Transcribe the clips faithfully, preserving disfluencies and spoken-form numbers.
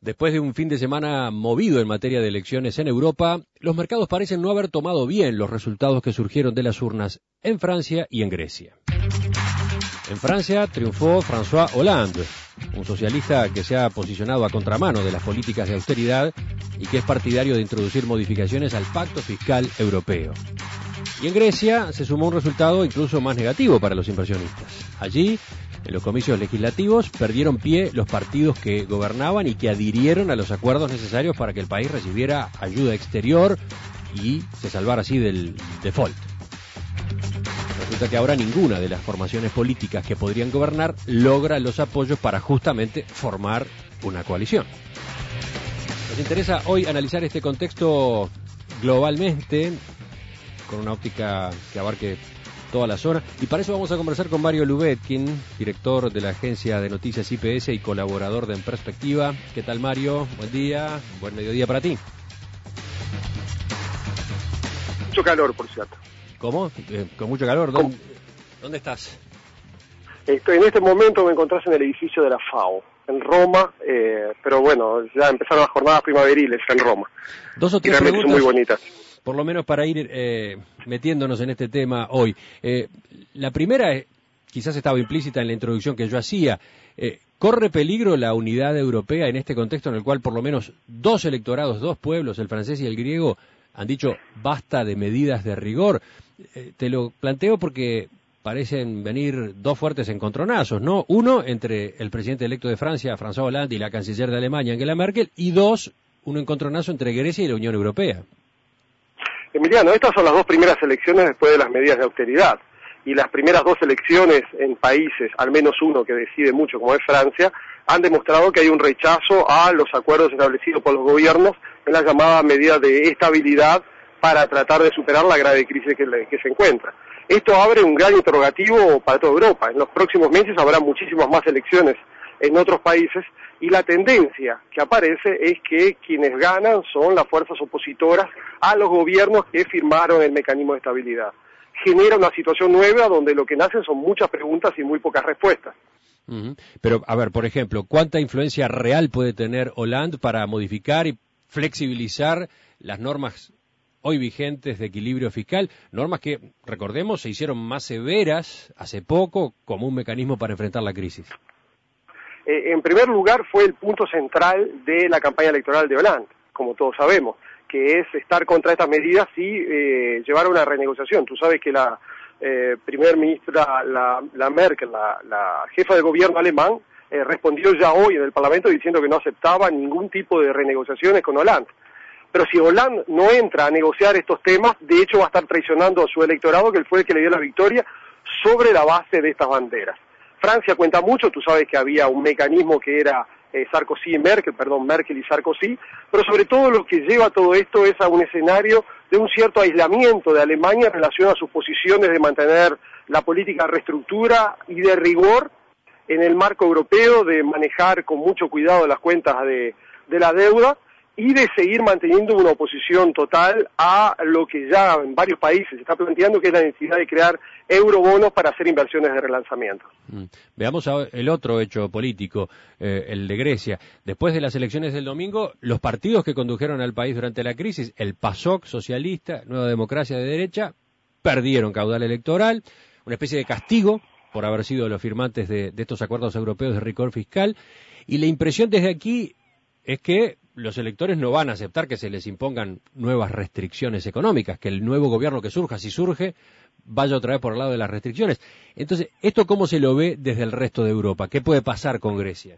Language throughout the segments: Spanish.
Después de un fin de semana movido en materia de elecciones en Europa, los mercados parecen no haber tomado bien los resultados que surgieron de las urnas en Francia y en Grecia. En Francia triunfó François Hollande, un socialista que se ha posicionado a contramano de las políticas de austeridad y que es partidario de introducir modificaciones al Pacto Fiscal Europeo. Y en Grecia se sumó un resultado incluso más negativo para los inversionistas. Allí, en los comicios legislativos, perdieron pie los partidos que gobernaban y que adhirieron a los acuerdos necesarios para que el país recibiera ayuda exterior y se salvara así del default. Resulta que ahora ninguna de las formaciones políticas que podrían gobernar logra los apoyos para justamente formar una coalición. Nos interesa hoy analizar este contexto globalmente, con una óptica que abarque toda la zona, y para eso vamos a conversar con Mario Lubetkin, director de la agencia de noticias I P S y colaborador de En Perspectiva. ¿Qué tal, Mario? Buen día, buen mediodía para ti. Mucho calor, por cierto. ¿Cómo? Eh, ¿Con mucho calor? ¿Dónde, ¿Dónde estás? Estoy, en este momento me encontrás en el edificio de la FAO, en Roma, eh, pero bueno, ya empezaron las jornadas primaverales en Roma. Dos o tres y realmente preguntas, son muy bonitas. Por lo menos para ir eh, metiéndonos en este tema hoy. Eh, la primera, eh, quizás estaba implícita en la introducción que yo hacía, eh, ¿corre peligro la unidad europea en este contexto en el cual por lo menos dos electorados, dos pueblos, el francés y el griego, han dicho basta de medidas de rigor? Eh, te lo planteo porque parecen venir dos fuertes encontronazos, ¿no? Uno, entre el presidente electo de Francia, François Hollande, y la canciller de Alemania, Angela Merkel, y dos, un encontronazo entre Grecia y la Unión Europea. Emiliano, estas son las dos primeras elecciones después de las medidas de austeridad, y las primeras dos elecciones en países, al menos uno que decide mucho como es Francia, han demostrado que hay un rechazo a los acuerdos establecidos por los gobiernos en la llamada medida de estabilidad para tratar de superar la grave crisis que, le, que se encuentra. Esto abre un gran interrogativo para toda Europa. En los próximos meses habrá muchísimas más elecciones en otros países y la tendencia que aparece es que quienes ganan son las fuerzas opositoras a los gobiernos que firmaron el mecanismo de estabilidad. Genera una situación nueva donde lo que nacen son muchas preguntas y muy pocas respuestas. Uh-huh. Pero, a ver, por ejemplo, ¿cuánta influencia real puede tener Hollande para modificar y flexibilizar las normas hoy vigentes de equilibrio fiscal? Normas que, recordemos, se hicieron más severas hace poco como un mecanismo para enfrentar la crisis. Eh, en primer lugar, fue el punto central de la campaña electoral de Hollande, como todos sabemos, que es estar contra estas medidas y eh, llevar a una renegociación. Tú sabes que la eh, primer ministra, la, la Merkel, la, la jefa de gobierno alemán, eh, respondió ya hoy en el Parlamento diciendo que no aceptaba ningún tipo de renegociaciones con Hollande. Pero si Hollande no entra a negociar estos temas, de hecho va a estar traicionando a su electorado, que fue el que le dio la victoria, sobre la base de estas banderas. Francia cuenta mucho, tú sabes que había un mecanismo que era eh, Sarkozy y Merkel, perdón, Merkel y Sarkozy, pero sobre todo lo que lleva todo esto es a un escenario de un cierto aislamiento de Alemania en relación a sus posiciones de mantener la política de reestructura y de rigor en el marco europeo, de manejar con mucho cuidado las cuentas de, de la deuda, y de seguir manteniendo una oposición total a lo que ya en varios países se está planteando, que es la necesidad de crear eurobonos para hacer inversiones de relanzamiento. Mm. Veamos el otro hecho político, eh, el de Grecia. Después de las elecciones del domingo, los partidos que condujeron al país durante la crisis, el PASOK socialista, Nueva Democracia de derecha, perdieron caudal electoral, una especie de castigo por haber sido los firmantes de, de estos acuerdos europeos de rigor fiscal, y la impresión desde aquí es que los electores no van a aceptar que se les impongan nuevas restricciones económicas, que el nuevo gobierno que surja, si surge, vaya otra vez por el lado de las restricciones. Entonces, ¿esto cómo se lo ve desde el resto de Europa? ¿Qué puede pasar con Grecia?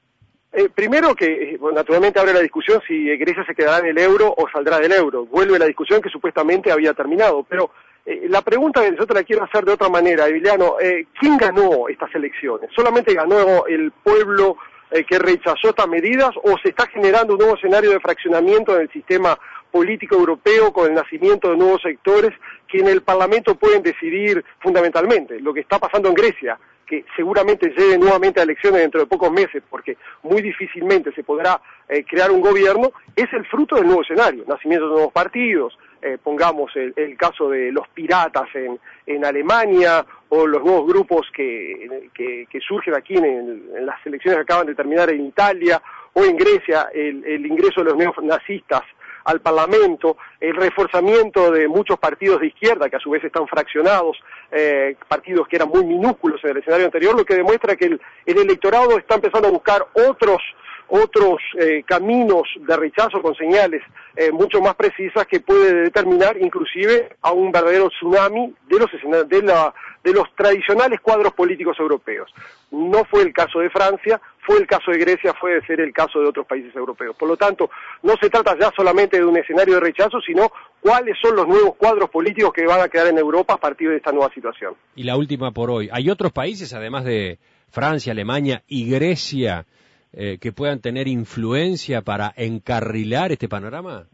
Eh, primero que, bueno, naturalmente abre la discusión si Grecia se quedará en el euro o saldrá del euro. Vuelve la discusión que supuestamente había terminado, pero eh, la pregunta yo te la quiero hacer de otra manera, Emiliano. Eh, ¿Quién ganó estas elecciones? ¿Solamente ganó el pueblo eh, que rechazó estas medidas, o se está generando un nuevo escenario de fraccionamiento en el sistema político europeo con el nacimiento de nuevos sectores que en el Parlamento pueden decidir fundamentalmente? Lo que está pasando en Grecia, que seguramente lleve nuevamente a elecciones dentro de pocos meses, porque muy difícilmente se podrá eh, crear un gobierno, es el fruto del nuevo escenario, nacimiento de nuevos partidos, eh, pongamos el, el caso de los piratas en, en Alemania, o los nuevos grupos que, que, que surgen aquí en, en las elecciones que acaban de terminar en Italia, o en Grecia el, el ingreso de los neonazistas al Parlamento, el reforzamiento de muchos partidos de izquierda que a su vez están fraccionados, eh, partidos que eran muy minúsculos en el escenario anterior, lo que demuestra que el, el electorado está empezando a buscar otros otros eh, caminos de rechazo con señales eh, mucho más precisas que puede determinar inclusive a un verdadero tsunami de los de, la, de los tradicionales cuadros políticos europeos. No fue el caso de Francia, fue el caso de Grecia, fue de ser el caso de otros países europeos. Por lo tanto, no se trata ya solamente de un escenario de rechazo, sino cuáles son los nuevos cuadros políticos que van a quedar en Europa a partir de esta nueva situación. Y la última por hoy, ¿hay otros países, además de Francia, Alemania y Grecia, Eh, que puedan tener influencia para encarrilar este panorama?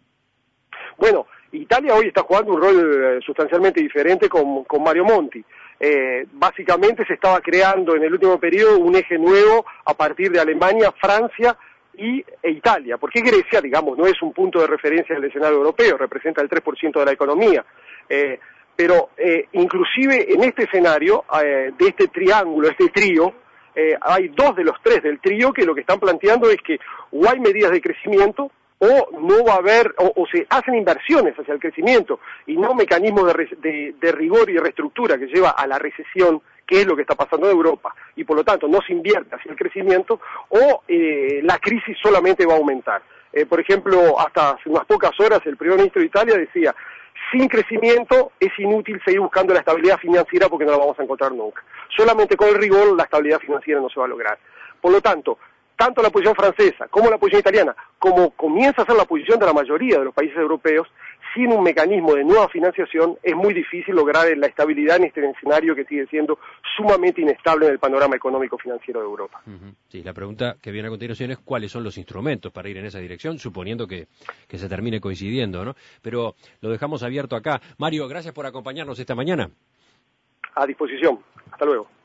Bueno, Italia hoy está jugando un rol eh, sustancialmente diferente con, con Mario Monti. Eh, básicamente se estaba creando en el último periodo un eje nuevo a partir de Alemania, Francia y, e Italia, porque Grecia, digamos, no es un punto de referencia del escenario europeo, representa el tres por ciento de la economía. Eh, pero eh, inclusive en este escenario, eh, de este triángulo, este trío, Eh, hay dos de los tres del trío que lo que están planteando es que o hay medidas de crecimiento o no va a haber, o, o se hacen inversiones hacia el crecimiento y no mecanismos de, de, de rigor y reestructura que lleva a la recesión, que es lo que está pasando en Europa, y por lo tanto no se invierte hacia el crecimiento, o eh, la crisis solamente va a aumentar. Eh, por ejemplo, hasta hace unas pocas horas el primer ministro de Italia decía: sin crecimiento es inútil seguir buscando la estabilidad financiera porque no la vamos a encontrar nunca. Solamente con el rigor la estabilidad financiera no se va a lograr. Por lo tanto, tanto la posición francesa como la posición italiana, como comienza a ser la posición de la mayoría de los países europeos, sin un mecanismo de nueva financiación es muy difícil lograr la estabilidad en este escenario que sigue siendo sumamente inestable en el panorama económico-financiero de Europa. Uh-huh. Sí, la pregunta que viene a continuación es cuáles son los instrumentos para ir en esa dirección, suponiendo que, que se termine coincidiendo, ¿no? Pero lo dejamos abierto acá. Mario, gracias por acompañarnos esta mañana. A disposición. Hasta luego.